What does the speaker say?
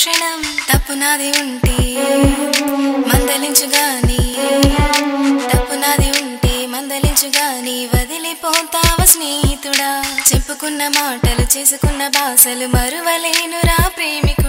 క్షణం తప్పు నాది ఉంటే మందలించుగాని తప్పు నాది ఉంటే మందలించుగాని వదిలిపోతావ స్నేహితుడా చెప్పుకున్న మాటలు చేసుకున్న భాషలు మరువలేనురా ప్రేమికుడా